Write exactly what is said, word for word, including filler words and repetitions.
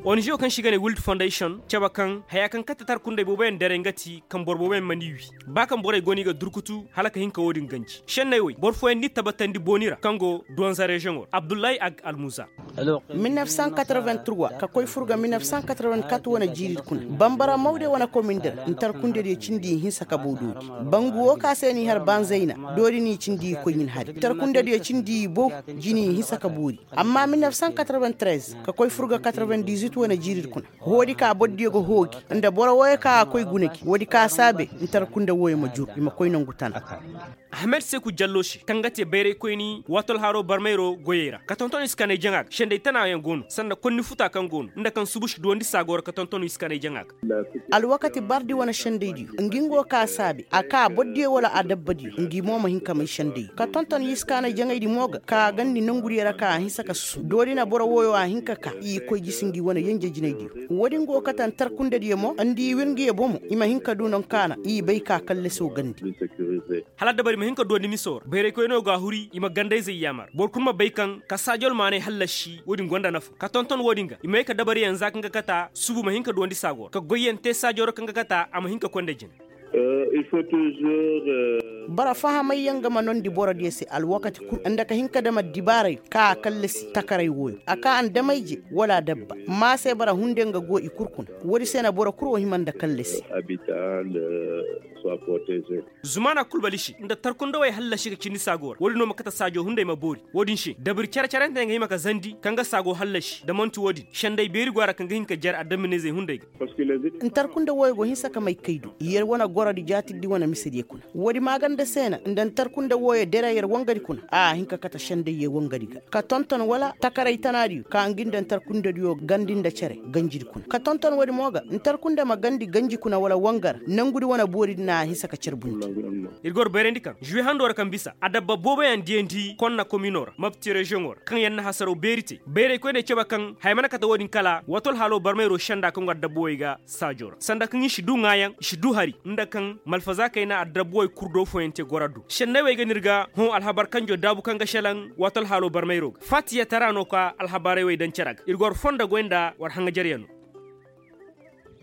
O N G kan shiga ne World Foundation caba kan haya kan katatar kunde boben dare ngati kan borboben maniwi. Ba kan borai goni ga durkutu halaka hinka wodin ganci. Shen nay way bor fo en ni tabatan di bonira kango douanza region Abdoulaye Ag Almouza. mille neuf cent quatre-vingt-trois ka koy furga mille neuf cent quatre-vingt-quatre wana jirir kun bambara mawde wana commune der intar kunde de cindi hin saka bodo bangu o ka seni har banzaina dori ni cindi ko yin hari tar kunde de cindi bo jini hin saka buri amma mille neuf cent quatre-vingt-treize ka koy furga quatre-vingt-dix-huit wana jirir kun hodi ka boddi go hogi anda bora woy ka koy guneki wodi ka sabe intar kunde woy ma jur ma koy nangu tan Ahmed Sekou Jalloshi kangate bere koyni watol haro barmero goyera katonton iskane jangak shende tana yan gonu sanda konni futa kan gonu nda kan subush dondi sagor katonton iskane jangak al wakati bardi wana shende di ngingo ka sabi aka boddi wala adabbadi ngi moma hinka mai shende katonton iskane jangay di moga ka gandi nanguri ra ka hisaka su dori na boro woyo a hinka ka i koy gisingi wana yenje jinay di wodi ngo katan tarkunde di mo andi wengi e bomo ima hinka dunon kana i bay ka kalle so gandi halada bari hinka do ni misor bere ko no ga huri ima gandai zai yamar bor kuma baikan ka sajol mane hallashi wodin gonda nafu ka tonton wodinga ima ka dabari yanzu kan ga kata subu ma hinka do ndi sagor ka goyente sajoro kan ga kata ama hinka konde jin Euh, il faut toujours euh... bara fahamay yanga manon di bora desi al wakati kur andaka hinka dama dibaray ka kallesi takaray woyo aka an damayje wala dabba ma sai bara hunde nga go i kurkun wodi sena bora kurwo himanda kallesi habitant soit protégé zumana kulbalishi nda tarkundo way halla shi kini sagor wodi no makata sajo hunde ma bori wodin shi dabir cara cara nga hima ka zandi kanga sago hallashi da monti wodi shanday beri gwara kanga hinka jar adamine zai hunde parce que les tarkundo woy go hinsa ka may kaydu yer wona gora di jati di wana misidi kuna wodi maganda sena ndan tarkunda woye dera yer wangari kuna a hinka kata shande ye wangari ka tonton wala takaray tanari ka ngindan tarkunda diyo gandinda cere ganjiri kuna ka tonton wodi moga tarkunda magandi ganji kuna wala wangar nangudi wana bori na hisaka cerbunti irgor berendi kan jui handor kan bisa adabba bobo yan diendi konna communor mabti regionor kan yanna hasaro berite bere ko ne ceba kan haymana kata wodin kala watol halo barmero shanda kan wadda boyga sajor sanda kan shi du ngayan shi du hari nda kan malfaza kaina adabboy kurdo foyente goradu shenne we ganirga ho alhabar kanjo dabu kan gashalan watol halo barmero fatiya tarano ka alhabare we dan cerag irgor fonda goenda war hanga jariyano